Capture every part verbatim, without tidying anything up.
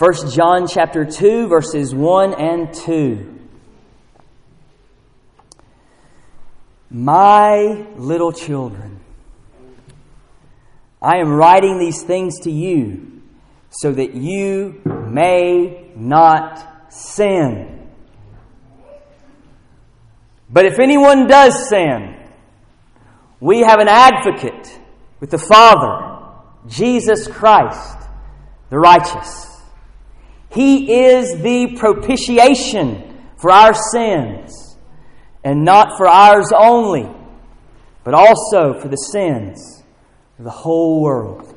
First John chapter two, verses one and two. My little children, I am writing these things to you so that you may not sin. But if anyone does sin, we have an advocate with the Father, Jesus Christ, the righteous. He is the propitiation for our sins, and not for ours only, but also for the sins of the whole world.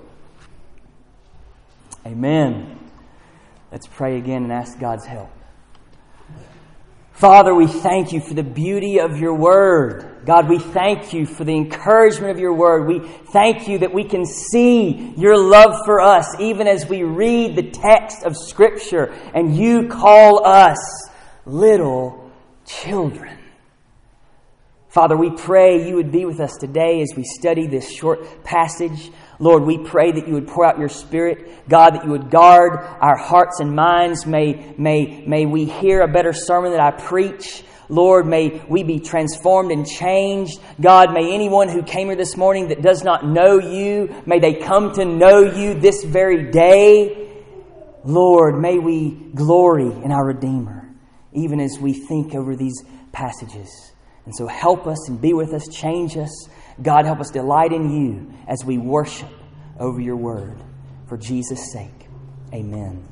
Amen. Let's pray again and ask God's help. Father, we thank you for the beauty of your word. God, we thank you for the encouragement of your word. We thank you that we can see your love for us even as we read the text of Scripture and you call us little children. Father, we pray you would be with us today as we study this short passage. Lord, we pray that you would pour out your Spirit. God, that you would guard our hearts and minds. May, may, may we hear a better sermon that I preach. Lord, may we be transformed and changed. God, may anyone who came here this morning that does not know you, may they come to know you this very day. Lord, may we glory in our Redeemer, even as we think over these passages. And so help us and be with us, change us. God, help us delight in you as we worship over your word. For Jesus' sake, amen.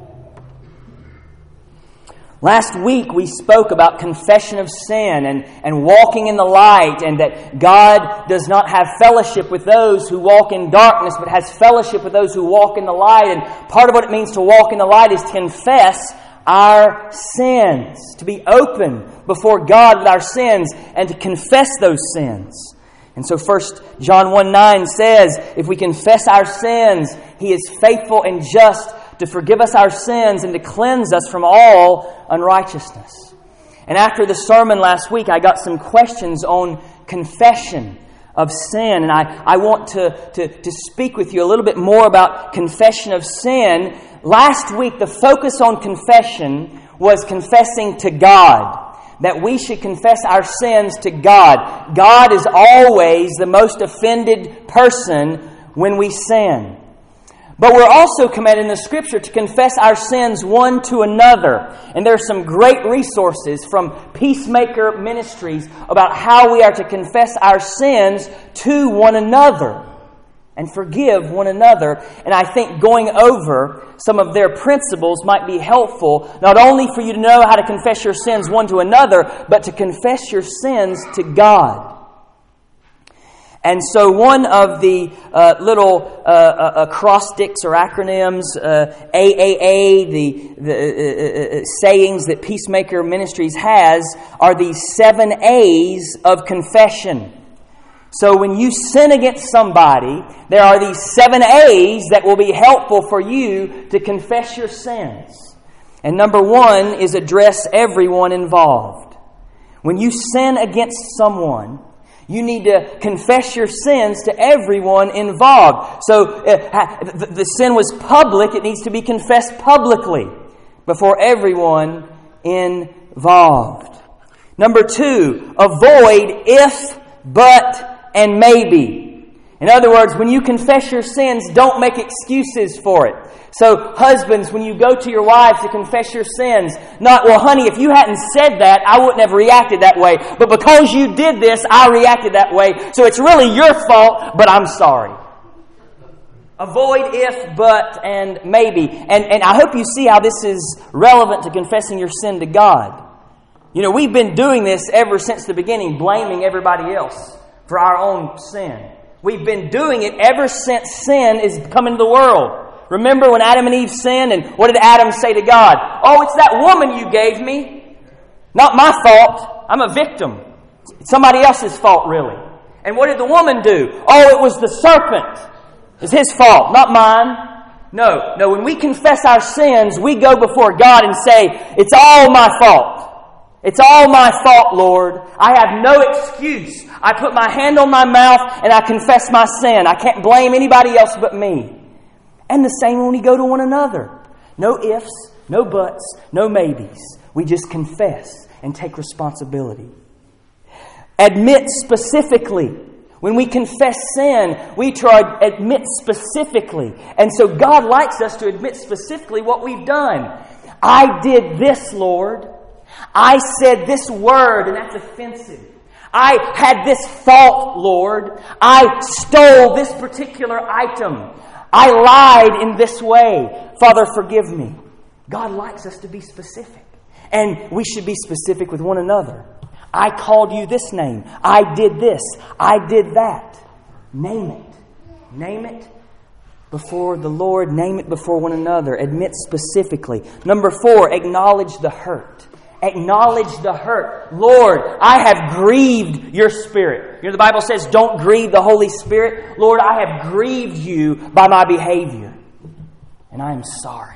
Last week we spoke about confession of sin and, and walking in the light, and that God does not have fellowship with those who walk in darkness, but has fellowship with those who walk in the light. And part of what it means to walk in the light is to confess our sins, to be open before God with our sins and to confess those sins. And so First John one nine says, if we confess our sins, He is faithful and just to forgive us our sins and to cleanse us from all unrighteousness. And after the sermon last week, I got some questions on confession of sin. And I, I want to, to, to speak with you a little bit more about confession of sin. Last week, the focus on confession was confessing to God. That we should confess our sins to God. God is always the most offended person when we sin. But we're also commanded in the Scripture to confess our sins one to another. And there are some great resources from Peacemaker Ministries about how we are to confess our sins to one another and forgive one another. And I think going over some of their principles might be helpful, not only for you to know how to confess your sins one to another, but to confess your sins to God. And so one of the uh, little uh, uh, acrostics or acronyms, uh, A A A, the, the uh, uh, sayings that Peacemaker Ministries has, are these seven A's of confession. So when you sin against somebody, there are these seven A's that will be helpful for you to confess your sins. And number one is address everyone involved. When you sin against someone, you need to confess your sins to everyone involved. So uh, the, the sin was public, it needs to be confessed publicly before everyone involved. Number two, avoid if, but, and maybe. In other words, when you confess your sins, don't make excuses for it. So husbands, when you go to your wives to confess your sins, not, well, honey, if you hadn't said that, I wouldn't have reacted that way. But because you did this, I reacted that way. So it's really your fault, but I'm sorry. Avoid if, but, and maybe. And, and I hope you see how this is relevant to confessing your sin to God. You know, we've been doing this ever since the beginning, blaming everybody else for our own sin. We've been doing it ever since sin is come into the world. Remember when Adam and Eve sinned, and what did Adam say to God? Oh, it's that woman you gave me. Not my fault. I'm a victim. It's somebody else's fault, really. And what did the woman do? Oh, it was the serpent. It's his fault, not mine. No, no, when we confess our sins, we go before God and say, it's all my fault. It's all my fault, Lord. I have no excuse. I put my hand on my mouth and I confess my sin. I can't blame anybody else but me. And the same when we go to one another. No ifs, no buts, no maybes. We just confess and take responsibility. Admit specifically. When we confess sin, we try to admit specifically. And so God likes us to admit specifically what we've done. I did this, Lord. I said this word, and that's offensive. I had this thought, Lord. I stole this particular item. I lied in this way. Father, forgive me. God likes us to be specific. And we should be specific with one another. I called you this name. I did this. I did that. Name it. Name it before the Lord. Name it before one another. Admit specifically. Number four, acknowledge the hurt. Acknowledge the hurt. Lord, I have grieved your Spirit. You know, the Bible says, don't grieve the Holy Spirit. Lord, I have grieved you by my behavior. And I am sorry.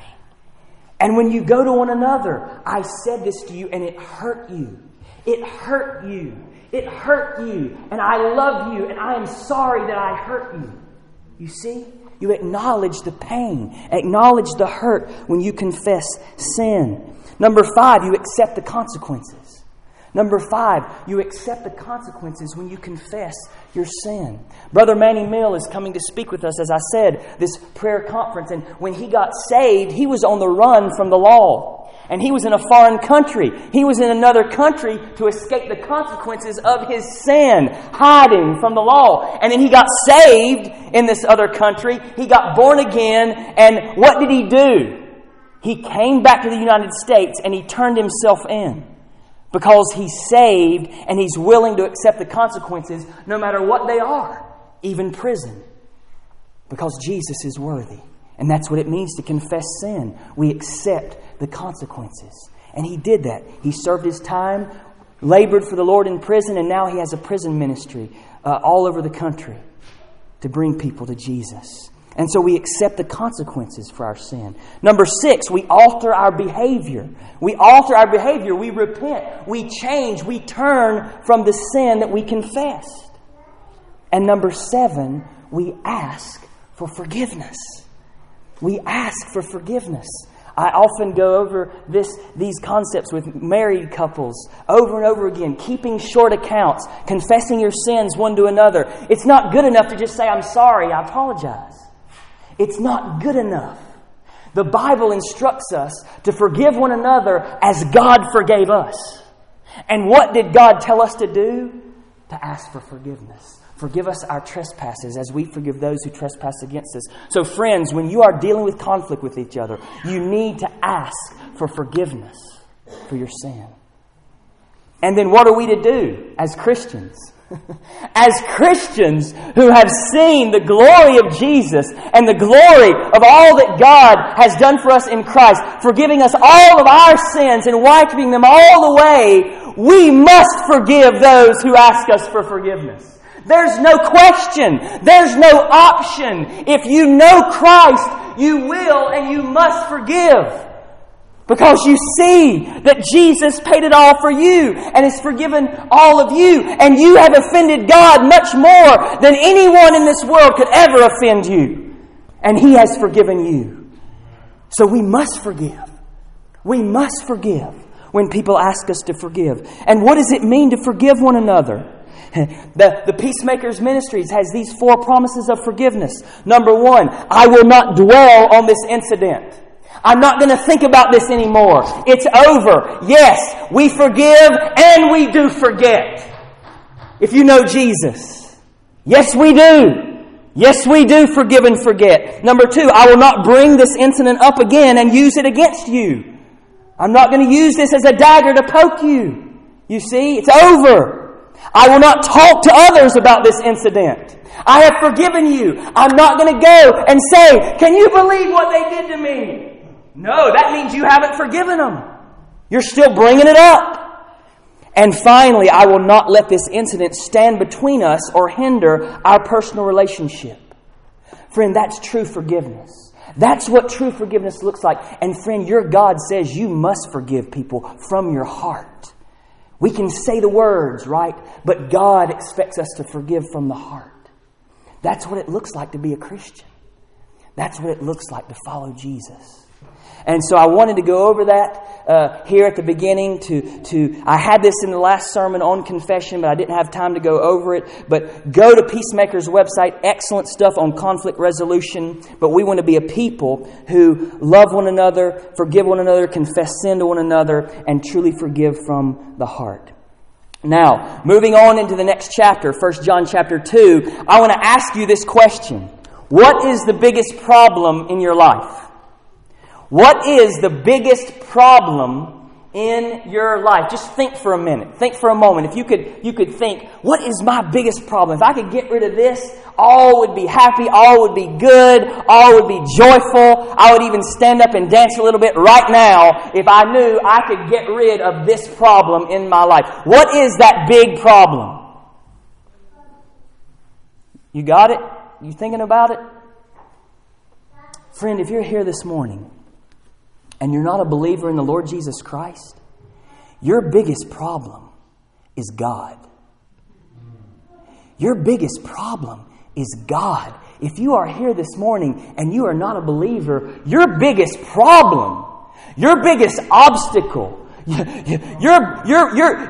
And when you go to one another, I said this to you and it hurt you. It hurt you. It hurt you. And I love you. And I am sorry that I hurt you. You see? You acknowledge the pain. Acknowledge the hurt when you confess sin. Number five, you accept the consequences. Number five, you accept the consequences when you confess your sin. Brother Manny Mill is coming to speak with us, as I said, this prayer conference. And when he got saved, he was on the run from the law. And he was in a foreign country. He was in another country to escape the consequences of his sin, hiding from the law. And then he got saved in this other country. He got born again. And what did he do? He came back to the United States and he turned himself in. Because he's saved and he's willing to accept the consequences no matter what they are, even prison. Because Jesus is worthy. And that's what it means to confess sin. We accept the consequences. And he did that. He served his time, labored for the Lord in prison, and now he has a prison ministry uh, all over the country to bring people to Jesus. And so we accept the consequences for our sin. Number six, we alter our behavior. We alter our behavior. We repent. We change. We turn from the sin that we confessed. And number seven, we ask for forgiveness. We ask for forgiveness. I often go over this, these concepts with married couples over and over again, keeping short accounts, confessing your sins one to another. It's not good enough to just say, I'm sorry, I apologize. It's not good enough. The Bible instructs us to forgive one another as God forgave us. And what did God tell us to do? To ask for forgiveness. Forgive us our trespasses as we forgive those who trespass against us. So friends, when you are dealing with conflict with each other, you need to ask for forgiveness for your sin. And then what are we to do as Christians? As Christians who have seen the glory of Jesus and the glory of all that God has done for us in Christ, forgiving us all of our sins and wiping them all away, we must forgive those who ask us for forgiveness. There's no question. There's no option. If you know Christ, you will and you must forgive. Because you see that Jesus paid it all for you and has forgiven all of you. And you have offended God much more than anyone in this world could ever offend you. And He has forgiven you. So we must forgive. We must forgive when people ask us to forgive. And what does it mean to forgive one another? The, the Peacemakers Ministries has these four promises of forgiveness. Number one, I will not dwell on this incident. I'm not going to think about this anymore. It's over. Yes, we forgive and we do forget. If you know Jesus. Yes, we do. Yes, we do forgive and forget. Number two, I will not bring this incident up again and use it against you. I'm not going to use this as a dagger to poke you. You see, it's over. I will not talk to others about this incident. I have forgiven you. I'm not going to go and say, can you believe what they did to me? No, that means you haven't forgiven them. You're still bringing it up. And finally, I will not let this incident stand between us or hinder our personal relationship. Friend, that's true forgiveness. That's what true forgiveness looks like. And friend, your God says you must forgive people from your heart. We can say the words, right? But God expects us to forgive from the heart. That's what it looks like to be a Christian. That's what it looks like to follow Jesus. And so I wanted to go over that uh, here at the beginning. To, to I had this in the last sermon on confession, but I didn't have time to go over it. But go to Peacemaker's website. Excellent stuff on conflict resolution. But we want to be a people who love one another, forgive one another, confess sin to one another, and truly forgive from the heart. Now, moving on into the next chapter, First John chapter two, I want to ask you this question. What is the biggest problem in your life? What is the biggest problem in your life? Just think for a minute. Think for a moment. If you could you could think, what is my biggest problem? If I could get rid of this, all would be happy, all would be good, all would be joyful. I would even stand up and dance a little bit right now if I knew I could get rid of this problem in my life. What is that big problem? You got it? You thinking about it? Friend, if you're here this morning and you're not a believer in the Lord Jesus Christ, your biggest problem is God. Your biggest problem is God. If you are here this morning and you are not a believer, your biggest problem, your biggest obstacle, your, your, your,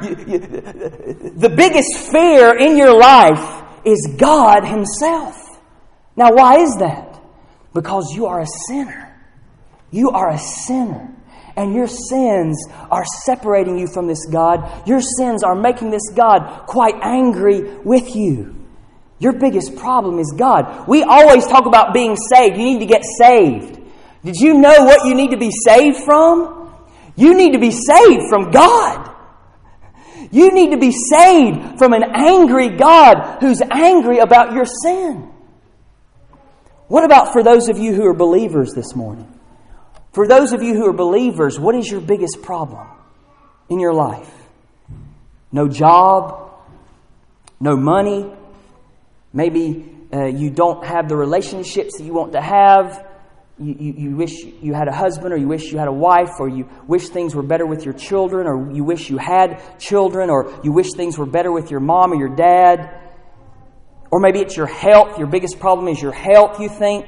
the biggest fear in your life is God Himself. Now, why is that? Because you are a sinner. You are a sinner. And your sins are separating you from this God. Your sins are making this God quite angry with you. Your biggest problem is God. We always talk about being saved. You need to get saved. Did you know what you need to be saved from? You need to be saved from God. You need to be saved from an angry God who's angry about your sin. What about for those of you who are believers this morning? For those of you who are believers, what is your biggest problem in your life? No job, no money, maybe uh, you don't have the relationships that you want to have. You, you, you wish you had a husband, or you wish you had a wife, or you wish things were better with your children, or you wish you had children, or you wish things were better with your mom or your dad. Or maybe it's your health. Your biggest problem is your health, you think.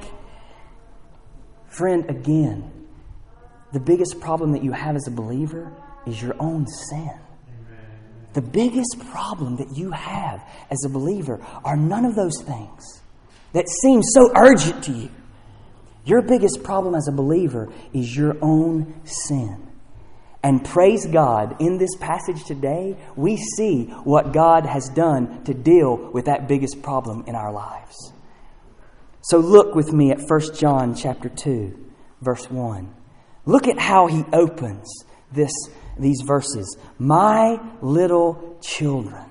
Friend, again, the biggest problem that you have as a believer is your own sin. The biggest problem that you have as a believer are none of those things that seem so urgent to you. Your biggest problem as a believer is your own sin. And praise God, in this passage today, we see what God has done to deal with that biggest problem in our lives. So look with me at First John chapter two, verse one. Look at how he opens this these verses. My little children.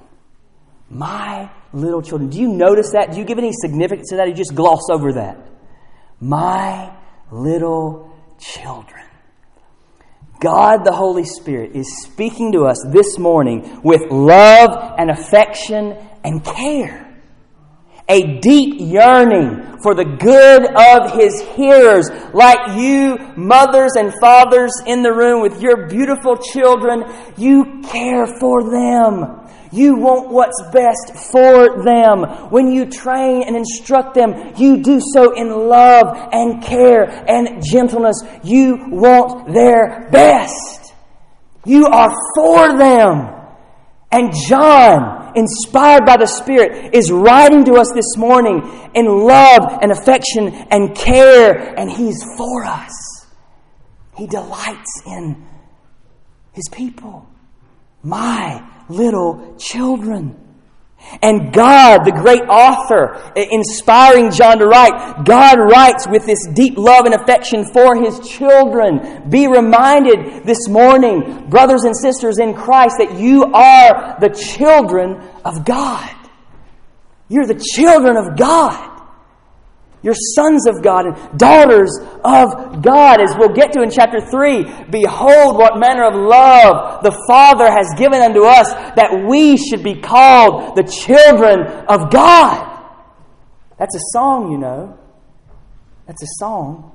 My little children. Do you notice that? Do you give any significance to that? Or you just gloss over that? My little children. God the Holy Spirit is speaking to us this morning with love and affection and care. A deep yearning for the good of His hearers, like you mothers and fathers in the room with your beautiful children. You care for them. You want what's best for them. When you train and instruct them, you do so in love and care and gentleness. You want their best. You are for them. And John, inspired by the Spirit, is writing to us this morning in love and affection and care, and He's for us. He delights in His people. My little children. And God, the great author, inspiring John to write, God writes with this deep love and affection for His children. Be reminded this morning, brothers and sisters in Christ, that you are the children of God. You're the children of God. You're sons of God and daughters of God. As we'll get to in chapter three, behold what manner of love the Father has given unto us, that we should be called the children of God. That's a song, you know. That's a song.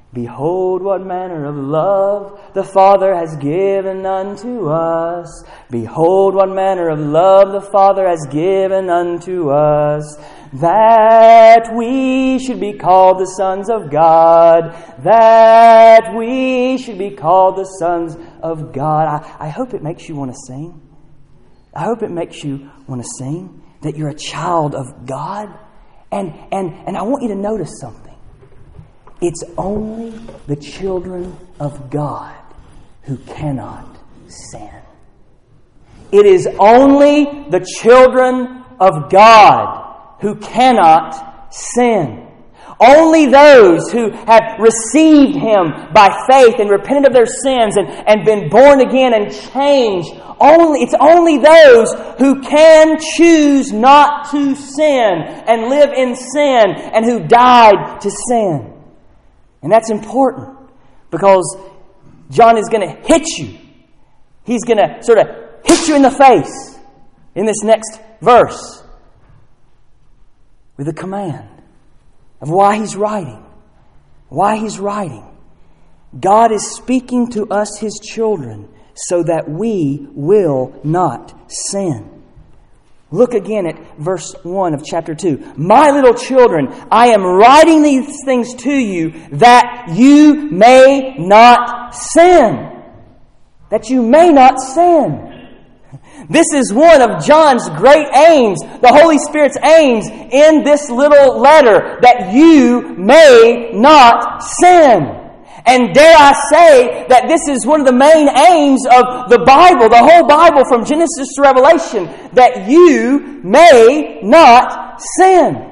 Behold what manner of love the Father has given unto us. Behold what manner of love the Father has given unto us, that we should be called the sons of God. That we should be called the sons of God. I, I hope it makes you want to sing. I hope it makes you want to sing, that you're a child of God. And, and, and I want you to notice something. It's only the children of God who cannot sin. It is only the children of God who cannot sin. Only those who have received Him by faith and repented of their sins and, and been born again and changed, only it's only those who can choose not to sin and live in sin and who died to sin. And that's important because John is going to hit you. He's going to sort of hit you in the face in this next verse with a command of why he's writing. Why he's writing. God is speaking to us, His children, so that we will not sin. Look again at verse one of chapter two. My little children, I am writing these things to you that you may not sin. That you may not sin. This is one of John's great aims, the Holy Spirit's aims in this little letter, that you may not sin. And dare I say that this is one of the main aims of the Bible, the whole Bible from Genesis to Revelation, that you may not sin.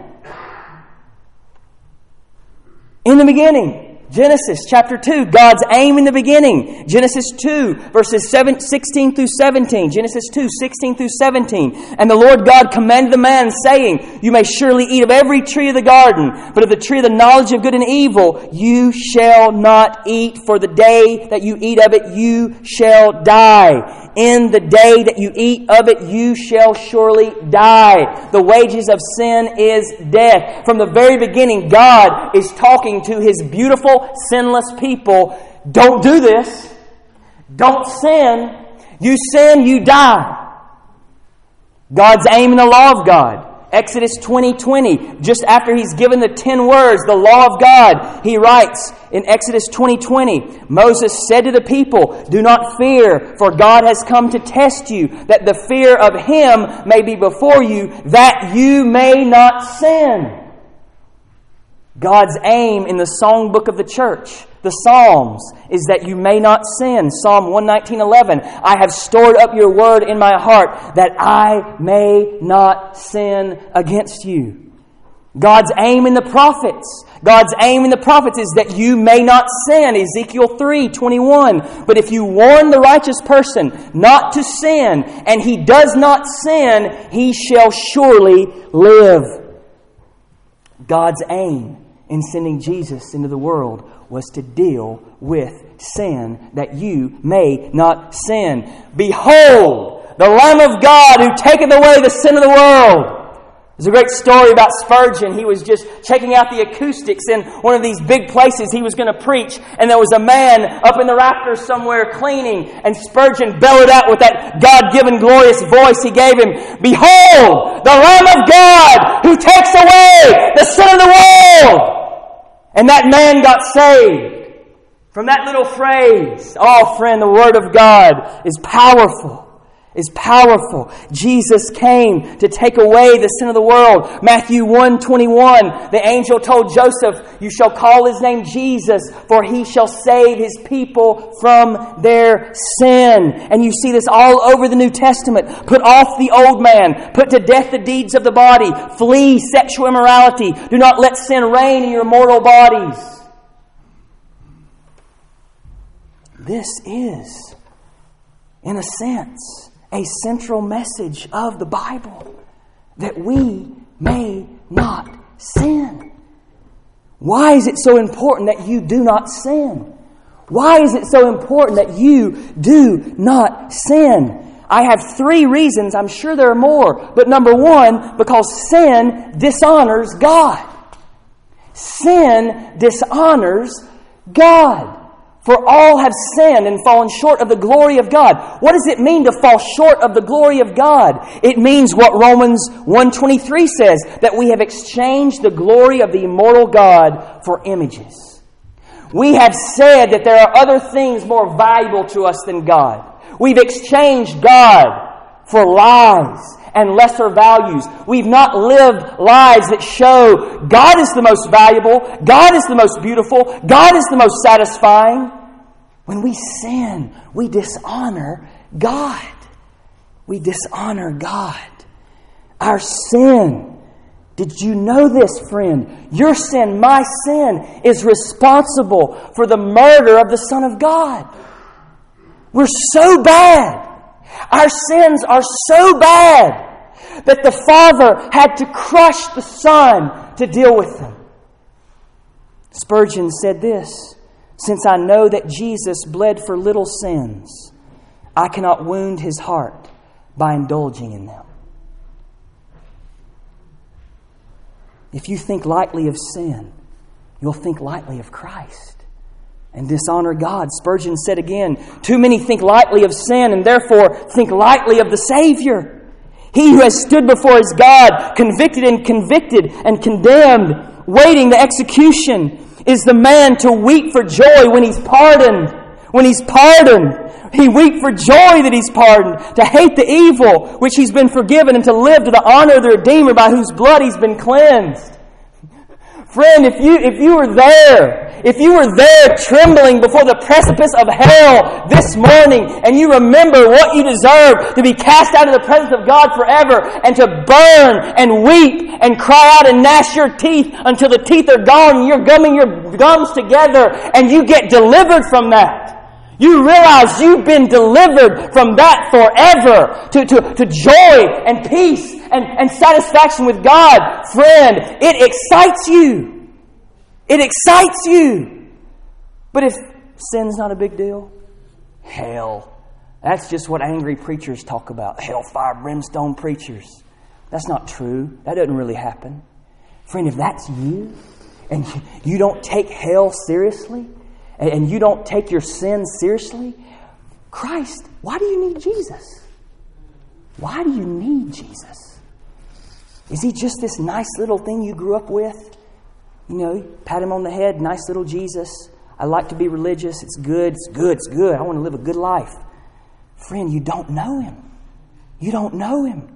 In the beginning, Genesis chapter two, God's aim in the beginning. Genesis two, verses sixteen through seventeen. Genesis two, sixteen through seventeen. And the Lord God commanded the man, saying, You may surely eat of every tree of the garden, but of the tree of the knowledge of good and evil you shall not eat, for the day that you eat of it you shall die. In the day that you eat of it you shall surely die. The wages of sin is death. From the very beginning, God is talking to His beautiful, sinless people. Don't do this. Don't sin. You sin, you die. God's aim in the law of God. Exodus twenty twenty, just after He's given the ten words, the law of God, He writes in Exodus twenty twenty, Moses said to the people, Do not fear, for God has come to test you, that the fear of Him may be before you, that you may not sin. God's aim in the songbook of the church, the Psalms, is that you may not sin. Psalm one nineteen eleven, I have stored up your word in my heart that I may not sin against you. God's aim in the prophets, God's aim in the prophets is that you may not sin. Ezekiel three twenty-one, but if you warn the righteous person not to sin, and he does not sin, he shall surely live. God's aim in sending Jesus into the world was to deal with sin, that you may not sin. Behold, the Lamb of God who taketh away the sin of the world. There's a great story about Spurgeon. He was just checking out the acoustics in one of these big places he was going to preach, and there was a man up in the rafters somewhere cleaning, and Spurgeon bellowed out with that God-given glorious voice He gave him, Behold, the Lamb of God who takes away the sin of the world. And that man got saved from that little phrase. Oh, friend, the Word of God is powerful. Is powerful. Jesus came to take away the sin of the world. Matthew one twenty-one, the angel told Joseph, You shall call His name Jesus, for He shall save His people from their sin. And you see this all over the New Testament. Put off the old man. Put to death the deeds of the body. Flee sexual immorality. Do not let sin reign in your mortal bodies. This is, in a sense, a central message of the Bible, that we may not sin. Why is it so important that you do not sin? Why is it so important that you do not sin? I have three reasons. I'm sure there are more. But number one, because sin dishonors God. Sin dishonors God. For all have sinned and fallen short of the glory of God. What does it mean to fall short of the glory of God? It means what Romans one twenty-three says, that we have exchanged the glory of the immortal God for images. We have said that there are other things more valuable to us than God. We've exchanged God for lies and lesser values. We've not lived lives that show God is the most valuable, God is the most beautiful, God is the most satisfying. When we sin, we dishonor God. We dishonor God. Our sin, did you know this, friend? Your sin, my sin, is responsible for the murder of the Son of God. We're so bad. Our sins are so bad that the Father had to crush the Son to deal with them. Spurgeon said this, "Since I know that Jesus bled for little sins, I cannot wound His heart by indulging in them." If you think lightly of sin, you'll think lightly of Christ and dishonor God. Spurgeon said again, "Too many think lightly of sin and therefore think lightly of the Savior. He who has stood before his God, convicted and convicted and condemned, waiting the execution, is the man to weep for joy when he's pardoned. When he's pardoned, he weep for joy that he's pardoned, to hate the evil which he's been forgiven, and to live to the honor of the Redeemer by whose blood he's been cleansed." Friend, if you if you were there, if you were there trembling before the precipice of hell this morning, and you remember what you deserve, to be cast out of the presence of God forever, and to burn and weep and cry out and gnash your teeth until the teeth are gone and you're gumming your gums together, and you get delivered from that. You realize you've been delivered from that forever to, to, to joy and peace and, and satisfaction with God. Friend, it excites you. It excites you. But if sin's not a big deal, hell. That's just what angry preachers talk about. Hellfire, brimstone preachers. That's not true. That doesn't really happen. Friend, if that's you, and you don't take hell seriously, and you don't take your sin seriously, Christ, why do you need Jesus? Why do you need Jesus? Is He just this nice little thing you grew up with? You know, you pat Him on the head, nice little Jesus. I like to be religious. It's good, it's good, it's good. I want to live a good life. Friend, you don't know Him. You don't know Him.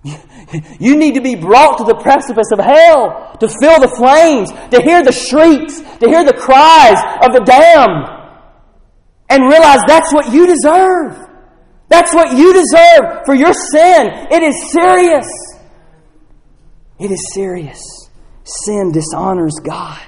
You need to be brought to the precipice of hell, to feel the flames, to hear the shrieks, to hear the cries of the damned, and realize that's what you deserve. That's what you deserve for your sin. It is serious. It is serious. Sin dishonors God.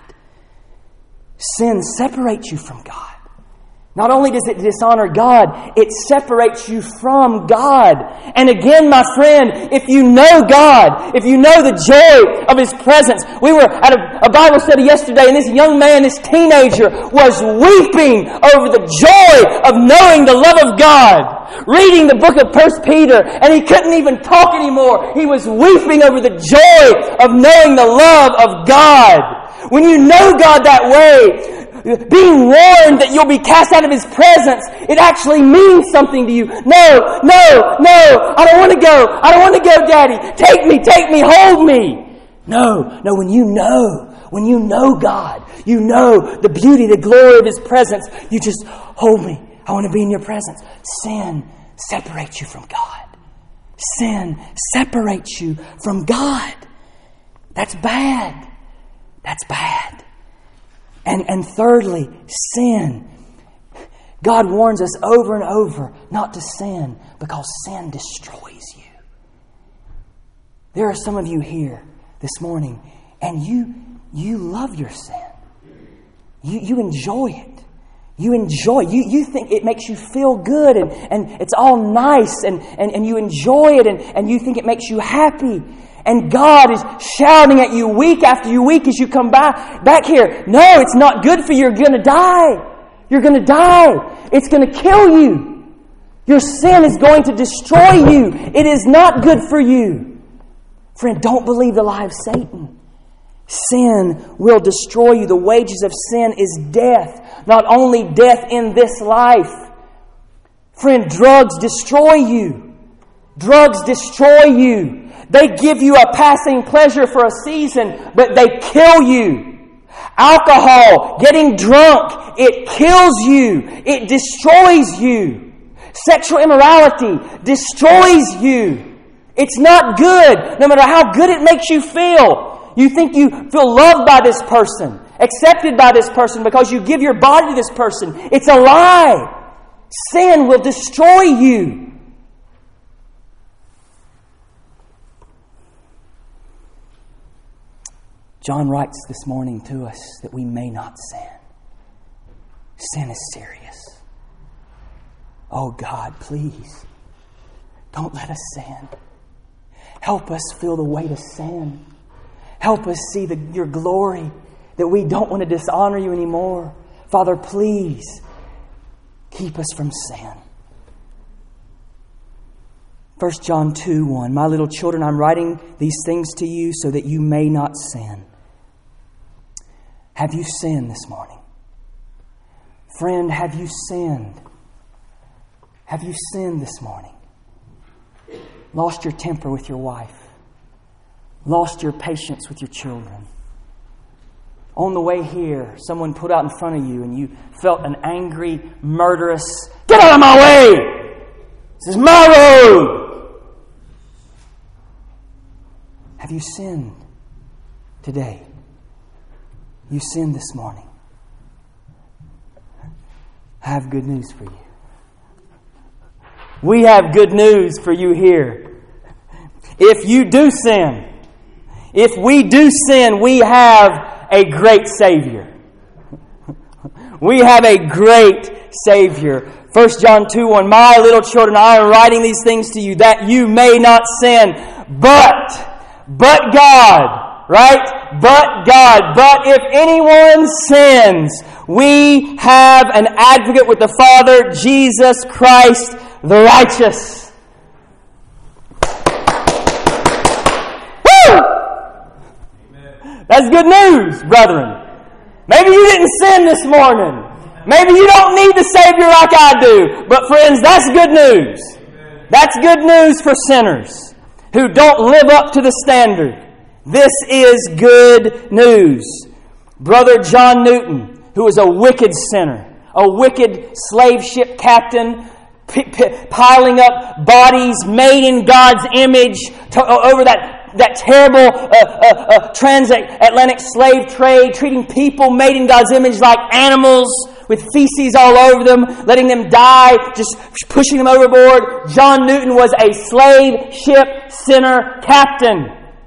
Sin separates you from God. Not only does it dishonor God, it separates you from God. And again, my friend, if you know God, if you know the joy of His presence. We were at a, a Bible study yesterday, and this young man, this teenager, was weeping over the joy of knowing the love of God. Reading the book of First Peter, and he couldn't even talk anymore. He was weeping over the joy of knowing the love of God. When you know God that way, being warned that you'll be cast out of His presence, it actually means something to you. No, no, no, I don't want to go. I don't want to go, Daddy. Take me, take me, hold me. No, no, when you know, when you know God, you know the beauty, the glory of His presence, you just hold me. I want to be in your presence. Sin separates you from God. Sin separates you from God. That's bad. That's bad. And, and thirdly, sin. God warns us over and over not to sin because sin destroys you. There are some of you here this morning, and you you love your sin. You, you enjoy it. You enjoy it. You, you think it makes you feel good, and, and it's all nice, and, and, and you enjoy it, and, and you think it makes you happy. And God is shouting at you week after you week as you come back, back here. No, it's not good for you. You're going to die. You're going to die. It's going to kill you. Your sin is going to destroy you. It is not good for you. Friend, don't believe the lie of Satan. Sin will destroy you. The wages of sin is death. Not only death in this life. Friend, drugs destroy you. Drugs destroy you. They give you a passing pleasure for a season, but they kill you. Alcohol, getting drunk, it kills you. It destroys you. Sexual immorality destroys you. It's not good, no matter how good it makes you feel. You think you feel loved by this person, accepted by this person because you give your body to this person. It's a lie. Sin will destroy you. John writes this morning to us that we may not sin. Sin is serious. Oh God, please, don't let us sin. Help us feel the weight of sin. Help us see the, your glory, that we don't want to dishonor you anymore. Father, please keep us from sin. First John two one, My little children, I'm writing these things to you so that you may not sin. Have you sinned this morning? Friend, have you sinned? Have you sinned this morning? Lost your temper with your wife? Lost your patience with your children? On the way here, someone put out in front of you and you felt an angry, murderous, get out of my way! This is my road! Have you sinned today? You sinned this morning. I have good news for you. We have good news for you here. If you do sin, if we do sin, we have a great Savior. We have a great Savior. First John two one, My little children, I am writing these things to you that you may not sin. But, but God, right? But God. But if anyone sins, we have an advocate with the Father, Jesus Christ the righteous. Woo! Amen. That's good news, brethren. Maybe you didn't sin this morning. Maybe you don't need the Savior like I do. But friends, that's good news. Amen. That's good news for sinners who don't live up to the standard. This is good news. Brother John Newton, who was a wicked sinner, a wicked slave ship captain, p- p- piling up bodies made in God's image to, over that, that terrible uh, uh, uh, transatlantic slave trade, treating people made in God's image like animals with feces all over them, letting them die, just pushing them overboard. John Newton was a slave ship sinner captain.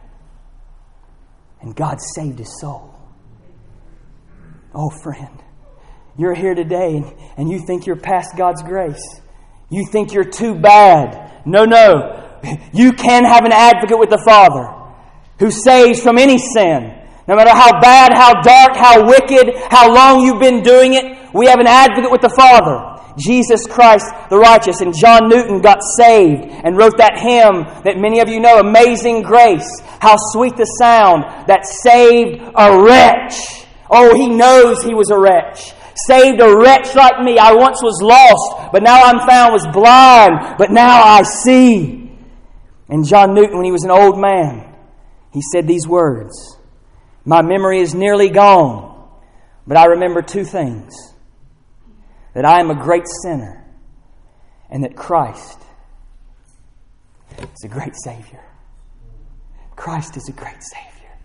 And God saved his soul. Oh, friend, you're here today and, and you think you're past God's grace. You think you're too bad. No, no. You can have an advocate with the Father who saves from any sin. No matter how bad, how dark, how wicked, how long you've been doing it, we have an advocate with the Father, Jesus Christ the righteous. And John Newton got saved and wrote that hymn that many of you know, Amazing Grace. How sweet the sound that saved a wretch. Oh, he knows he was a wretch. Saved a wretch like me. I once was lost, but now I'm found, was blind, but now I see. And John Newton, when he was an old man, he said these words, My memory is nearly gone, but I remember two things. That I am a great sinner, and that Christ is a great Savior. Christ is a great Savior.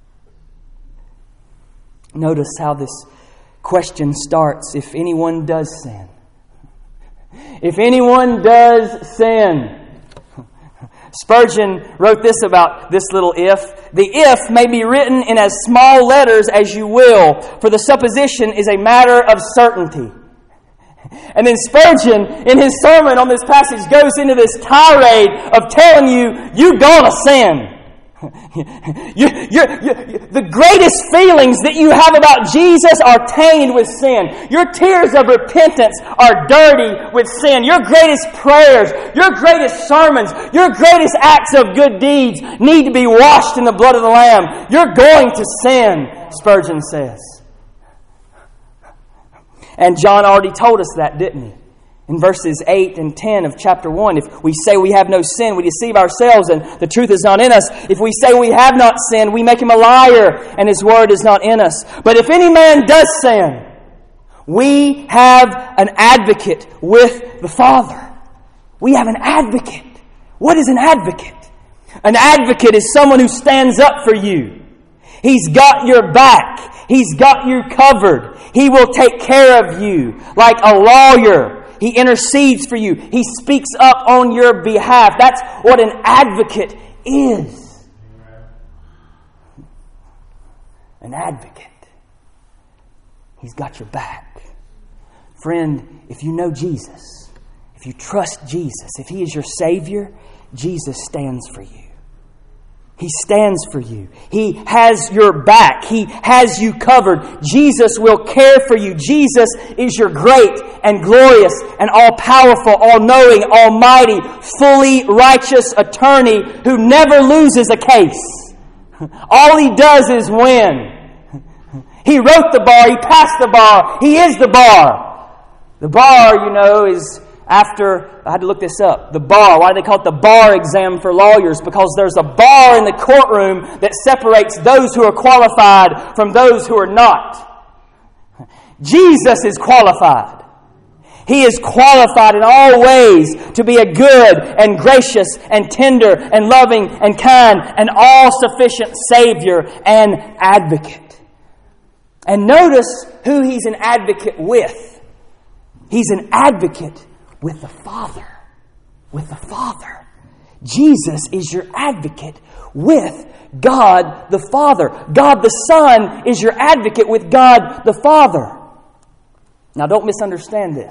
Notice how this question starts. If anyone does sin. If anyone does sin. Spurgeon wrote this about this little if. The if may be written in as small letters as you will, for the supposition is a matter of certainty. And then Spurgeon, in his sermon on this passage, goes into this tirade of telling you, you're gonna sin. you, you're, you, the greatest feelings that you have about Jesus are tainted with sin. Your tears of repentance are dirty with sin. Your greatest prayers, your greatest sermons, your greatest acts of good deeds need to be washed in the blood of the Lamb. You're going to sin, Spurgeon says. And John already told us that, didn't he? In verses eight and ten of chapter one, if we say we have no sin, we deceive ourselves and the truth is not in us. If we say we have not sinned, we make him a liar and his word is not in us. But if any man does sin, we have an advocate with the Father. We have an advocate. What is an advocate? An advocate is someone who stands up for you. He's got your back. He's got you covered. He will take care of you like a lawyer. He intercedes for you. He speaks up on your behalf. That's what an advocate is. An advocate. He's got your back. Friend, if you know Jesus, if you trust Jesus, if He is your Savior, Jesus stands for you. He stands for you. He has your back. He has you covered. Jesus will care for you. Jesus is your great and glorious and all-powerful, all-knowing, almighty, fully righteous attorney who never loses a case. All He does is win. He wrote the bar. He passed the bar. He is the bar. The bar, you know, is... After, I had to look this up, the bar. Why do they call it the bar exam for lawyers? Because there's a bar in the courtroom that separates those who are qualified from those who are not. Jesus is qualified. He is qualified in all ways to be a good and gracious and tender and loving and kind and all-sufficient Savior and advocate. And notice who He's an advocate with. He's an advocate with the Father. With the Father. Jesus is your advocate with God the Father. God the Son is your advocate with God the Father. Now don't misunderstand this.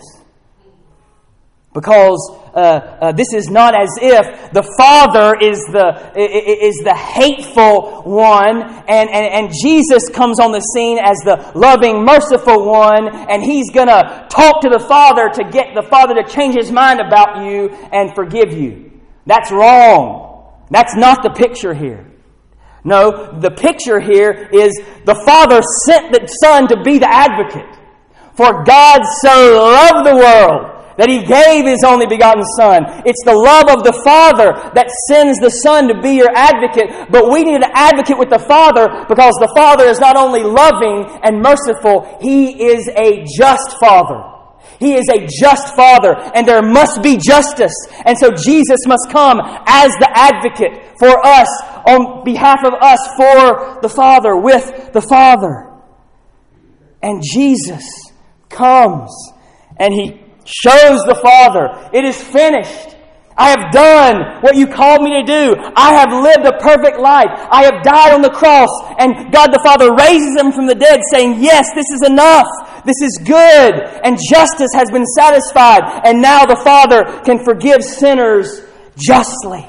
Because uh, uh, this is not as if the Father is the is the hateful one, and, and, and Jesus comes on the scene as the loving, merciful one, and He's going to talk to the Father to get the Father to change His mind about you and forgive you. That's wrong. That's not the picture here. No, the picture here is the Father sent the Son to be the advocate. For God so loved the world that He gave His only begotten Son. It's the love of the Father that sends the Son to be your advocate. But we need an advocate with the Father because the Father is not only loving and merciful, He is a just Father. He is a just Father, and there must be justice. And so Jesus must come as the advocate for us, on behalf of us, for the Father, with the Father. And Jesus comes, and He shows the Father, it is finished. I have done what you called me to do. I have lived a perfect life. I have died on the cross. And God the Father raises Him from the dead saying, yes, this is enough. This is good. And justice has been satisfied. And now the Father can forgive sinners justly.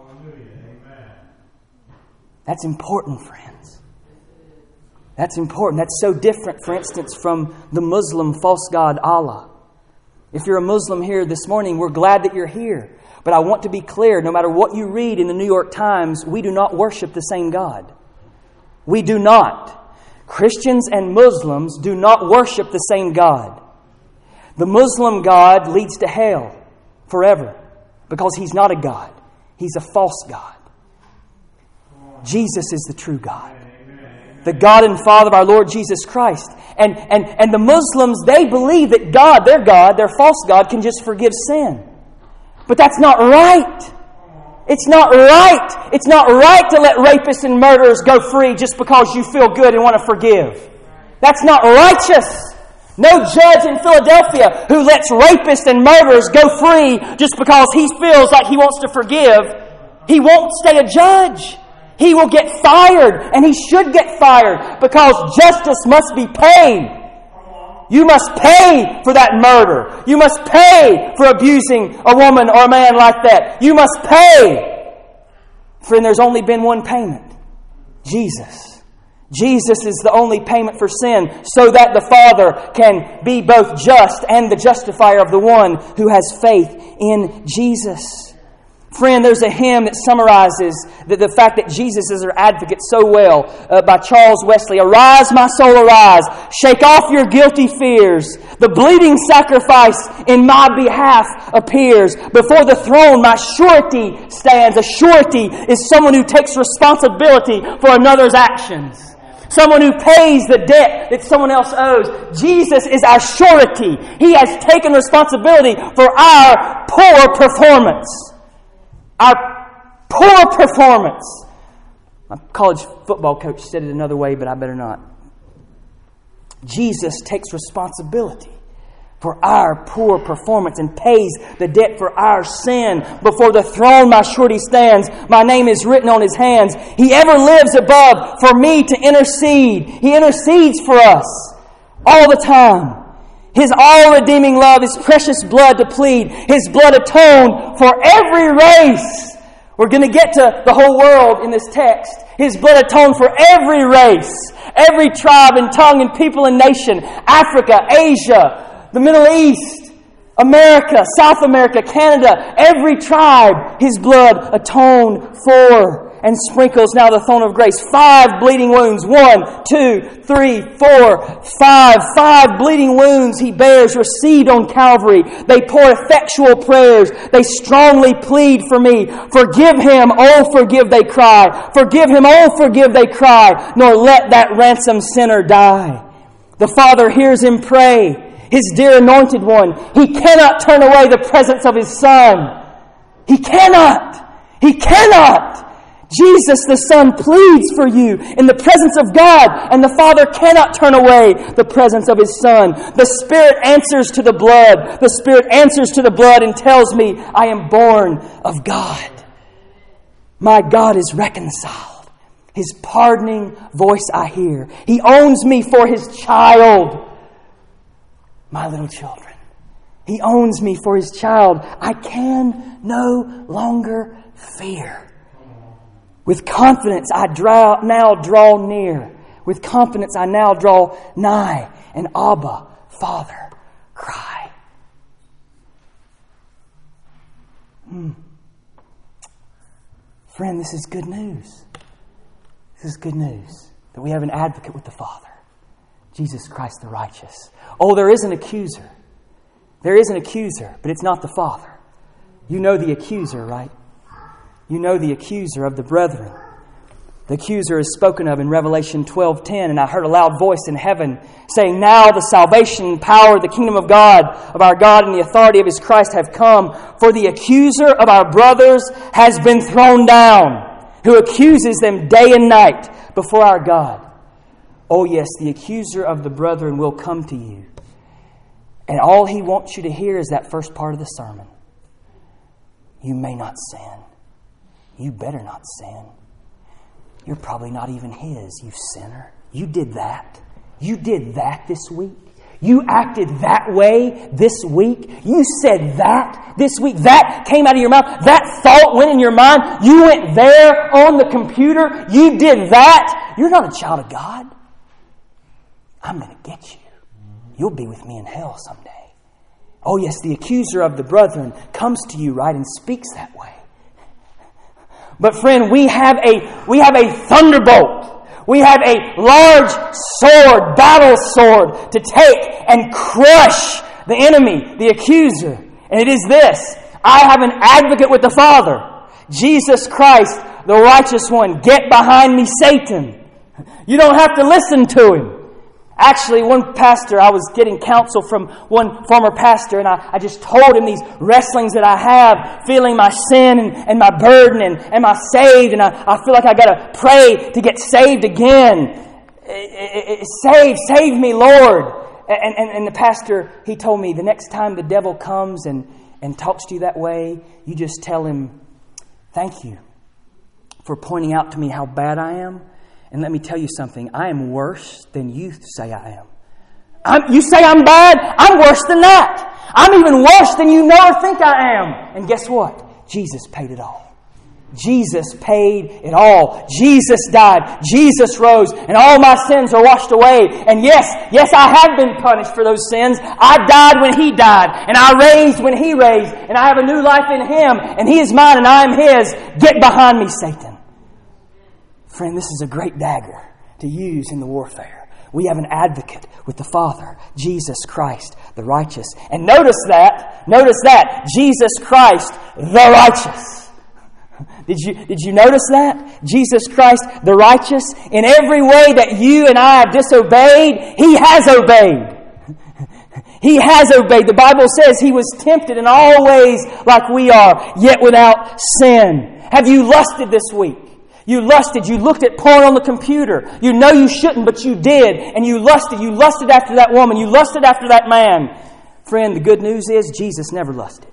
That's important, friends. That's important. That's so different, for instance, from the Muslim false god Allah. If you're a Muslim here this morning, we're glad that you're here. But I want to be clear, no matter what you read in the New York Times, we do not worship the same God. We do not. Christians and Muslims do not worship the same God. The Muslim God leads to hell forever because he's not a God. He's a false God. Jesus is the true God. The God and Father of our Lord Jesus Christ. And, and, and the Muslims, they believe that God, their God, their false God, can just forgive sin. But that's not right. It's not right. It's not right to let rapists and murderers go free just because you feel good and want to forgive. That's not righteous. No judge in Philadelphia who lets rapists and murderers go free just because he feels like he wants to forgive, he won't stay a judge. He will get fired, and he should get fired because justice must be paid. You must pay for that murder. You must pay for abusing a woman or a man like that. You must pay Friend, there's only been one payment. Jesus. Jesus is the only payment for sin, so that the Father can be both just and the justifier of the one who has faith in Jesus. Friend, there's a hymn that summarizes the, the fact that Jesus is our advocate so well uh, by Charles Wesley. Arise, my soul, arise. Shake off your guilty fears. The bleeding sacrifice in my behalf appears. Before the throne, my surety stands. A surety is someone who takes responsibility for another's actions. Someone who pays the debt that someone else owes. Jesus is our surety. He has taken responsibility for our poor performance. Our poor performance. My college football coach said it another way, but I better not. Jesus takes responsibility for our poor performance and pays the debt for our sin. Before the throne my surety stands. My name is written on His hands. He ever lives above for me to intercede. He intercedes for us all the time. His all-redeeming love, His precious blood to plead. His blood atoned for every race. We're going to get to the whole world in this text. His blood atoned for every race, every tribe and tongue and people and nation. Africa, Asia, the Middle East, America, South America, Canada, every tribe, His blood atoned for. And sprinkles now the throne of grace. Five bleeding wounds. One, two, three, four, five. Five bleeding wounds He bears, received on Calvary. They pour effectual prayers. They strongly plead for me. Forgive him, oh forgive, they cry. Forgive him, oh forgive, they cry. Nor let that ransomed sinner die. The Father hears him pray. His dear anointed one. He cannot turn away the presence of His Son. He cannot. He cannot. Jesus the Son pleads for you in the presence of God, and the Father cannot turn away the presence of His Son. The Spirit answers to the blood. The Spirit answers to the blood and tells me I am born of God. My God is reconciled. His pardoning voice I hear. He owns me for His child. My little children. He owns me for His child. I can no longer fear. With confidence I draw, now draw near. With confidence I now draw nigh. And Abba, Father, cry. Hmm. Friend, this is good news. This is good news. That we have an advocate with the Father. Jesus Christ the righteous. Oh, there is an accuser. There is an accuser, but it's not the Father. You know the accuser, right? You know the accuser of the brethren. The accuser is spoken of in Revelation twelve ten. And I heard a loud voice in heaven saying, now the salvation and power of the kingdom of God, of our God, and the authority of His Christ have come. For the accuser of our brothers has been thrown down, who accuses them day and night before our God. Oh yes, the accuser of the brethren will come to you. And all he wants you to hear is that first part of the sermon. You may not sin. You better not sin. You're probably not even his, you sinner. You did that. You did that this week. You acted that way this week. You said that this week. That came out of your mouth. That thought went in your mind. You went there on the computer. You did that. You're not a child of God. I'm going to get you. You'll be with me in hell someday. Oh yes, the accuser of the brethren comes to you, right, and speaks that way. But friend, we have a we have a thunderbolt. We have a large sword, battle sword, to take and crush the enemy, the accuser. And it is this: I have an advocate with the Father, Jesus Christ, the righteous one. Get behind me, Satan. You don't have to listen to him. Actually, one pastor, I was getting counsel from one former pastor, and I, I just told him these wrestlings that I have, feeling my sin and, and my burden, and am I saved? And I, I feel like I got to pray to get saved again. It, it, save, save me, Lord. And, and, and the pastor, he told me, the next time the devil comes and, and talks to you that way, you just tell him, thank you for pointing out to me how bad I am. And let me tell you something. I am worse than you say I am. I'm, you say I'm bad? I'm worse than that. I'm even worse than you know or think I am. And guess what? Jesus paid it all. Jesus paid it all. Jesus died. Jesus rose. And all my sins are washed away. And yes, yes, I have been punished for those sins. I died when He died. And I raised when He raised. And I have a new life in Him. And He is mine and I am His. Get behind me, Satan. Friend, this is a great dagger to use in the warfare. We have an advocate with the Father, Jesus Christ, the righteous. And notice that, notice that, Jesus Christ, the righteous. Did you, did you notice that? Jesus Christ, the righteous. In every way that you and I have disobeyed, He has obeyed. He has obeyed. The Bible says He was tempted in all ways like we are, yet without sin. Have you lusted this week? You lusted. You looked at porn on the computer. You know you shouldn't, but you did. And you lusted. You lusted after that woman. You lusted after that man. Friend, the good news is Jesus never lusted.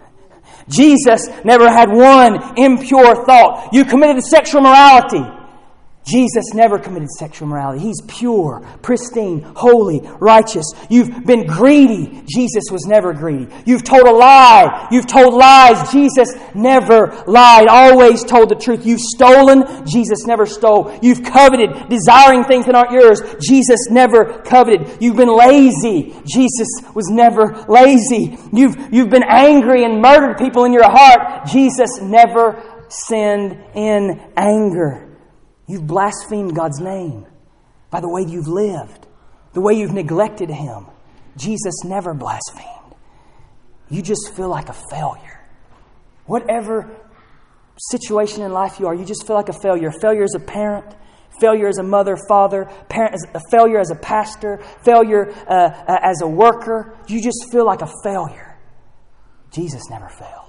Jesus never had one impure thought. You committed sexual immorality. Jesus never committed sexual immorality. He's pure, pristine, holy, righteous. You've been greedy. Jesus was never greedy. You've told a lie. You've told lies. Jesus never lied. Always told the truth. You've stolen. Jesus never stole. You've coveted, desiring things that aren't yours. Jesus never coveted. You've been lazy. Jesus was never lazy. You've, you've been angry and murdered people in your heart. Jesus never sinned in anger. You've blasphemed God's name by the way you've lived, the way you've neglected Him. Jesus never blasphemed. You just feel like a failure. Whatever situation in life you are, you just feel like a failure. Failure as a parent, failure as a mother, father, parent, a failure as a pastor, failure uh, uh, as a worker. You just feel like a failure. Jesus never failed.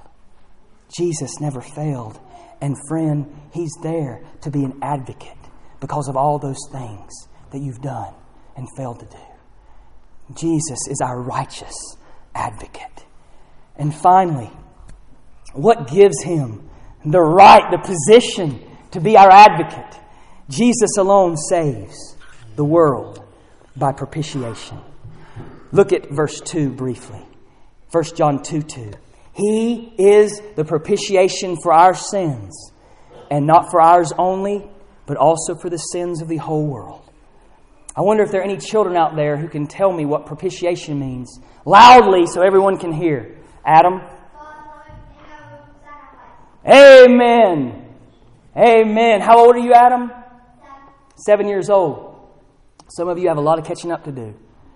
Jesus never failed. And friend, He's there to be an advocate because of all those things that you've done and failed to do. Jesus is our righteous advocate. And finally, what gives Him the right, the position to be our advocate? Jesus alone saves the world by propitiation. Look at verse two briefly. First John two two. He is the propitiation for our sins, and not for ours only, but also for the sins of the whole world. I wonder if there are any children out there who can tell me what propitiation means, loudly so everyone can hear. Adam? Amen. Amen. How old are you, Adam? Seven years old. Some of you have a lot of catching up to do.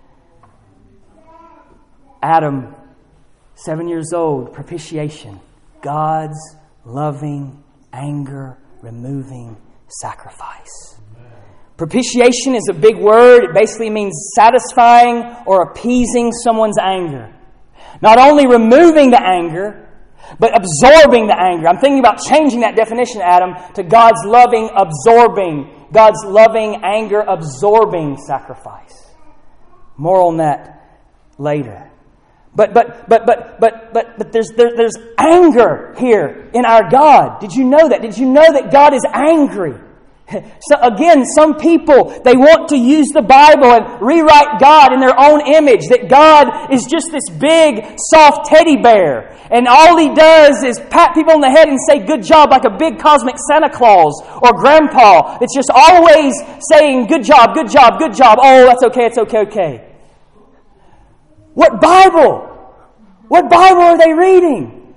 Adam, seven years old, propitiation. God's loving, anger-removing sacrifice. Propitiation is a big word. It basically means satisfying or appeasing someone's anger. Not only removing the anger, but absorbing the anger. I'm thinking about changing that definition, Adam, to God's loving, absorbing, God's loving, anger-absorbing sacrifice. More on that later. But but but but but but but there's there, there's anger here in our God. Did you know that? Did you know that God is angry? So again, some people, they want to use the Bible and rewrite God in their own image. That God is just this big, soft teddy bear. And all He does is pat people on the head and say, good job, like a big cosmic Santa Claus or Grandpa. It's just always saying, good job, good job, good job. Oh, that's okay, it's okay, okay. What Bible? What Bible are they reading?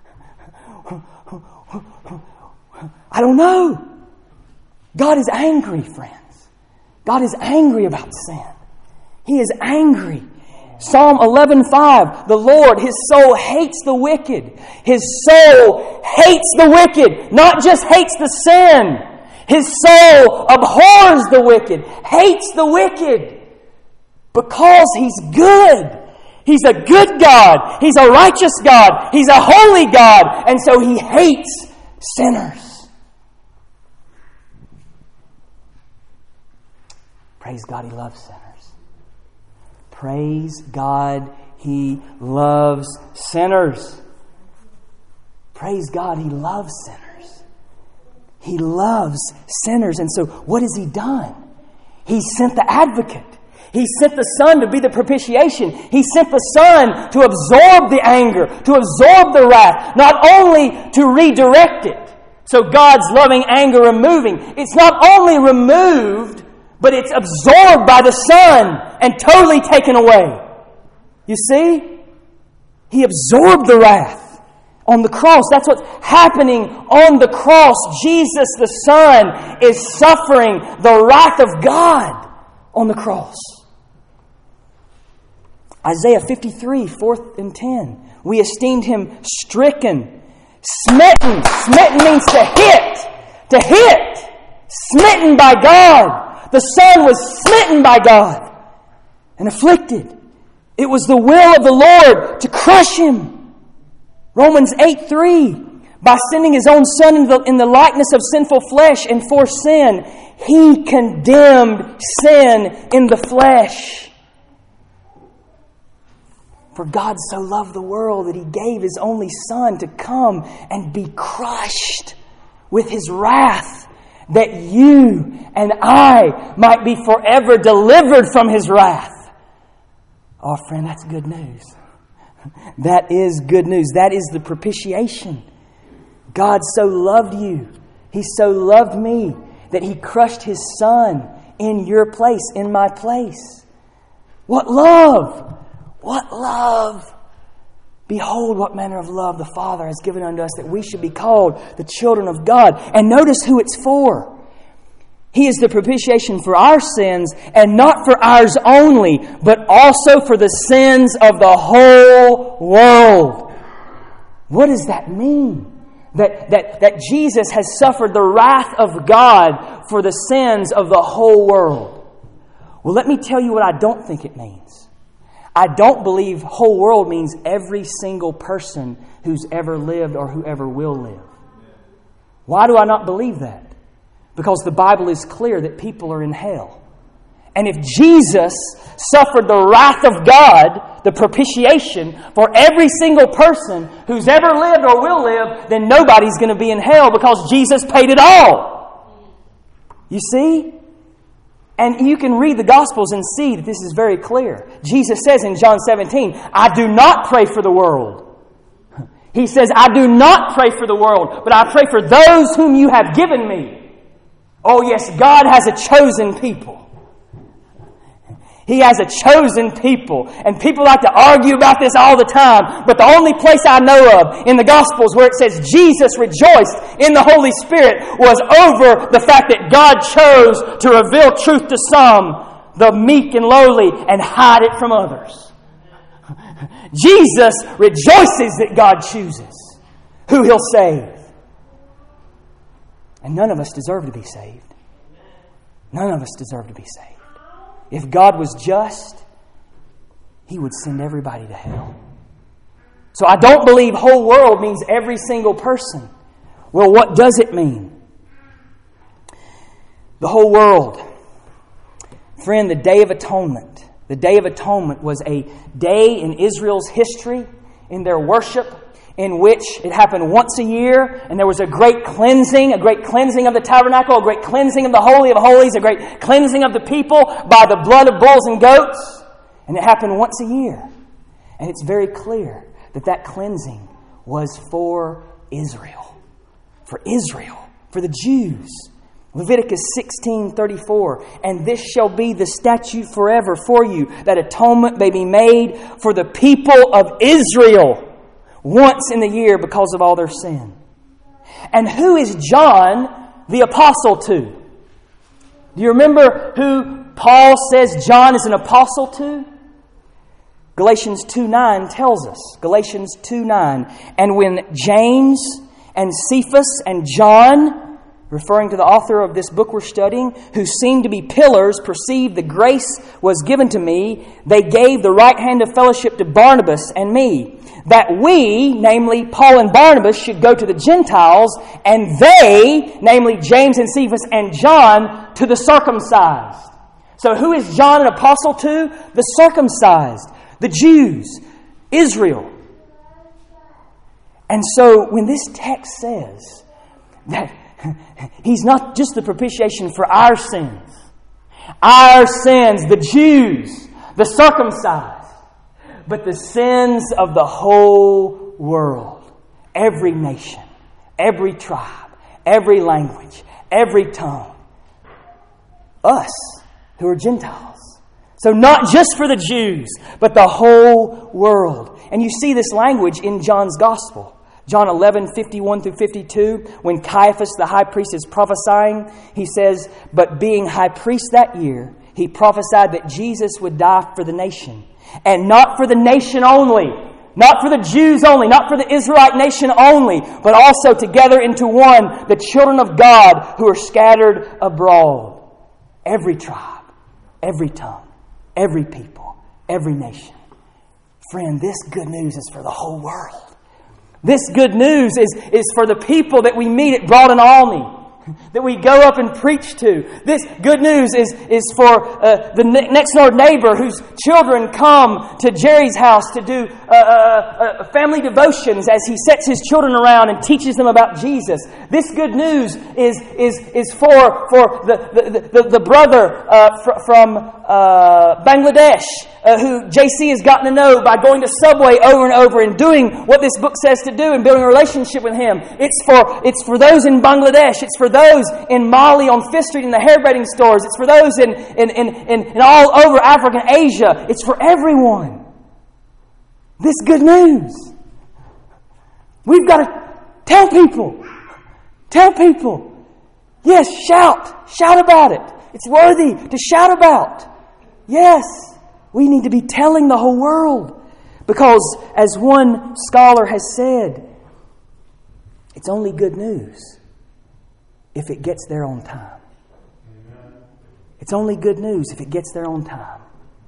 I don't know. God is angry, friends. God is angry about sin. He is angry. Psalm eleven five, the Lord, His soul hates the wicked. His soul hates the wicked, not just hates the sin. His soul abhors the wicked, hates the wicked, because He's good. He's a good God. He's a righteous God. He's a holy God. And so He hates sinners. Praise God, He loves sinners. Praise God, He loves sinners. Praise God, He loves sinners. He loves sinners. And so what has He done? He sent the advocate. He sent the Son to be the propitiation. He sent the Son to absorb the anger, to absorb the wrath, not only to redirect it, So God's loving anger removing. It's not only removed, but it's absorbed by the Son and totally taken away. You see? He absorbed the wrath on the cross. That's what's happening on the cross. Jesus, the Son, is suffering the wrath of God on the cross. Isaiah fifty-three, four and ten. We esteemed Him stricken, smitten. Smitten means to hit. To hit. Smitten by God. The Son was smitten by God and afflicted. It was the will of the Lord to crush Him. Romans eight three. By sending His own Son in the, in the likeness of sinful flesh and for sin, He condemned sin in the flesh. For God so loved the world that He gave His only Son to come and be crushed with His wrath, that you and I might be forever delivered from His wrath. Oh, friend, that's good news. That is good news. That is the propitiation. God so loved you. He so loved me that He crushed His Son in your place, in my place. What love! What love! Behold, what manner of love the Father has given unto us, that we should be called the children of God. And notice who it's for. He is the propitiation for our sins, and not for ours only, but also for the sins of the whole world. What does that mean? That, that, that Jesus has suffered the wrath of God for the sins of the whole world. Well, let me tell you what I don't think it means. I don't believe whole world means every single person who's ever lived or who ever will live. Why do I not believe that? Because the Bible is clear that people are in hell. And if Jesus suffered the wrath of God, the propitiation, for every single person who's ever lived or will live, then nobody's going to be in hell because Jesus paid it all. You see? And you can read the Gospels and see that this is very clear. Jesus says in John seventeen, I do not pray for the world. He says, I do not pray for the world, but I pray for those whom you have given me. Oh yes, God has a chosen people. He has a chosen people. And people like to argue about this all the time. But the only place I know of in the Gospels where it says Jesus rejoiced in the Holy Spirit was over the fact that God chose to reveal truth to some, the meek and lowly, and hide it from others. Jesus rejoices that God chooses who He'll save. And none of us deserve to be saved. None of us deserve to be saved. If God was just, He would send everybody to hell. So I don't believe whole world means every single person. Well, what does it mean? The whole world. Friend, the Day of Atonement. The Day of Atonement was a day in Israel's history, in their worship, in which it happened once a year, and there was a great cleansing, a great cleansing of the tabernacle, a great cleansing of the Holy of Holies, a great cleansing of the people by the blood of bulls and goats. And it happened once a year. And it's very clear that that cleansing was for Israel. For Israel. For the Jews. Leviticus sixteen thirty-four, and this shall be the statute forever for you, that atonement may be made for the people of Israel once in the year because of all their sin. And who is John the apostle to? Do you remember who Paul says John is an apostle to? Galatians two nine tells us. Galatians two nine. And when James and Cephas and John, referring to the author of this book we're studying, who seemed to be pillars, perceived the grace was given to me, they gave the right hand of fellowship to Barnabas and me, that we, namely Paul and Barnabas, should go to the Gentiles, and they, namely James and Cephas and John, to the circumcised. So who is John an apostle to? The circumcised, the Jews, Israel. And so when this text says that He's not just the propitiation for our sins. Our sins, the Jews, the circumcised, but the sins of the whole world. Every nation, every tribe, every language, every tongue. Us, who are Gentiles. So not just for the Jews, but the whole world. And you see this language in John's Gospel. John eleven, fifty-one through fifty-two, when Caiaphas the high priest is prophesying, he says, "But being high priest that year, he prophesied that Jesus would die for the nation. And not for the nation only, not for the Jews only, not for the Israelite nation only, but also together into one, the children of God who are scattered abroad." Every tribe, every tongue, every people, every nation. Friend, this good news is for the whole world. This good news is, is for the people that we meet at Broad and Alney, that we go up and preach to. This good news is, is for uh, the ne- next door neighbor whose children come to Jerry's house to do uh, uh, uh, family devotions as he sets his children around and teaches them about Jesus. This good news is is is for for the the, the, the brother uh, fr- from uh, Bangladesh uh, who J C has gotten to know by going to Subway over and over and doing what this book says to do and building a relationship with him. It's for it's for those in Bangladesh. It's for those in Mali on Fifth Street in the hairbraiding stores. It's for those in, in, in, in, in all over Africa and Asia. It's for everyone. This good news. We've got to tell people. Tell people. Yes, shout. Shout about it. It's worthy to shout about. Yes, we need to be telling the whole world. Because, as one scholar has said, it's only good news if it gets there on time. It's only good news if it gets there on time.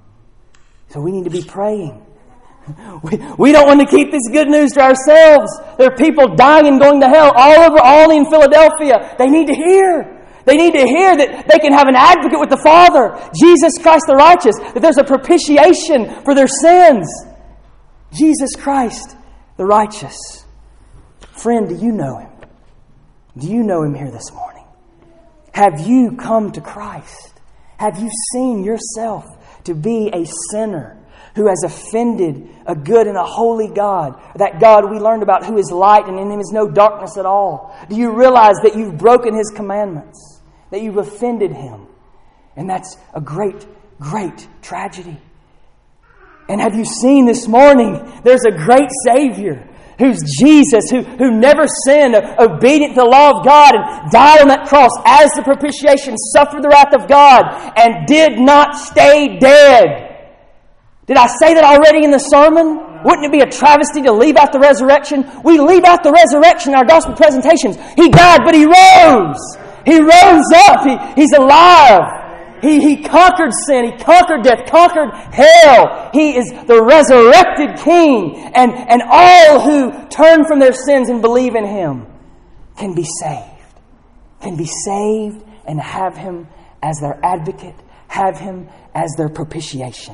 So we need to be praying. We, we don't want to keep this good news to ourselves. There are people dying and going to hell all over Alney and Philadelphia. They need to hear. They need to hear that they can have an advocate with the Father, Jesus Christ the righteous, that there's a propitiation for their sins. Jesus Christ the righteous. Friend, do you know Him? Do you know Him here this morning? Have you come to Christ? Have you seen yourself to be a sinner who has offended a good and a holy God? That God we learned about who is light and in Him is no darkness at all. Do you realize that you've broken His commandments? That you've offended Him? And that's a great, great tragedy. And have you seen this morning, there's a great Savior who's Jesus, who, who never sinned, obedient to the law of God, and died on that cross as the propitiation, suffered the wrath of God, and did not stay dead. Did I say that already in the sermon? Wouldn't it be a travesty to leave out the resurrection? We leave out the resurrection in our gospel presentations. He died, but He rose. He rose up. He, he's alive. He, he conquered sin. He conquered death, conquered hell. He is the resurrected King. And, and all who turn from their sins and believe in Him can be saved. Can be saved and have Him as their advocate, have Him as their propitiation.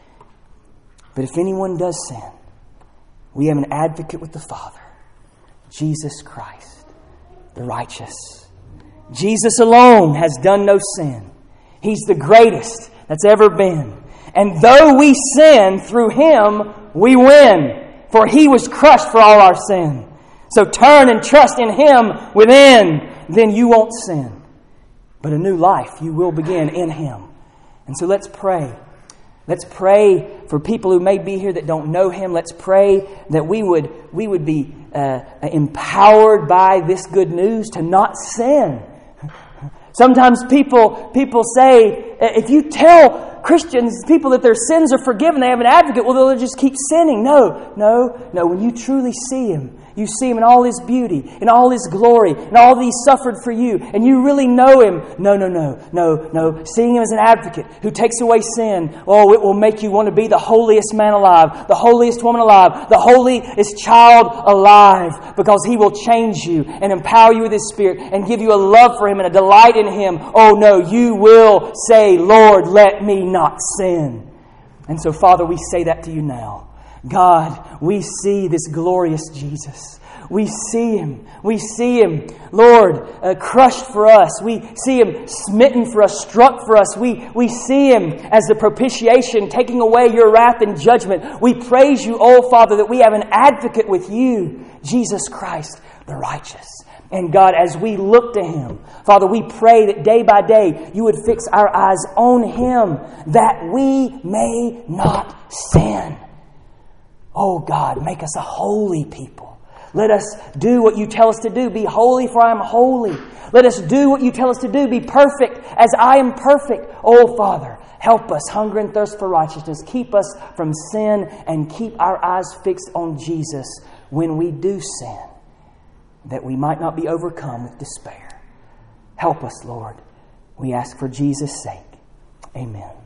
But if anyone does sin, we have an advocate with the Father, Jesus Christ, the righteous. Jesus alone has done no sin. He's the greatest that's ever been. And though we sin, through Him we win. For He was crushed for all our sin. So turn and trust in Him within. Then you won't sin. But a new life you will begin in Him. And so let's pray. Let's pray for people who may be here that don't know Him. Let's pray that we would, we would be uh, empowered by this good news to not sin. Sometimes people people say, if you tell Christians, people that their sins are forgiven, they have an advocate, well, they'll just keep sinning. No, no, no. When you truly see Him, you see Him in all His beauty, in all His glory, in all that He suffered for you, and you really know Him. No, no, no, no, no. Seeing Him as an advocate who takes away sin, oh, it will make you want to be the holiest man alive, the holiest woman alive, the holiest child alive, because He will change you and empower you with His Spirit and give you a love for Him and a delight in Him. Oh, no, you will say, Lord, let me not sin. And so, Father, we say that to you now. God, we see this glorious Jesus. We see Him. We see Him, Lord, uh, crushed for us. We see Him smitten for us, struck for us. We, we see Him as the propitiation, taking away your wrath and judgment. We praise you, oh Father, that we have an advocate with you, Jesus Christ, the righteous. And God, as we look to Him, Father, we pray that day by day You would fix our eyes on Him, that we may not sin. Oh God, make us a holy people. Let us do what You tell us to do. Be holy, for I am holy. Let us do what You tell us to do. Be perfect as I am perfect. Oh Father, help us hunger and thirst for righteousness. Keep us from sin and keep our eyes fixed on Jesus when we do sin, that we might not be overcome with despair. Help us, Lord. We ask for Jesus' sake. Amen.